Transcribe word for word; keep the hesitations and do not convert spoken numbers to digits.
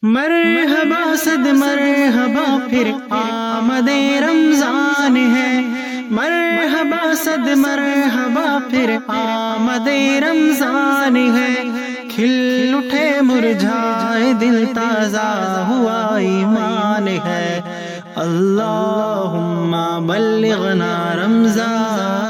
मरहबा सद मरहबा फिर आमदे रमजान है। मरहबा सद मरहबा फिर आमदे रमजान है। खिल उठे मुरझाए दिल ताजा हुआ ईमान है। अल्लाहुम्मा बल्लिगना रमजान।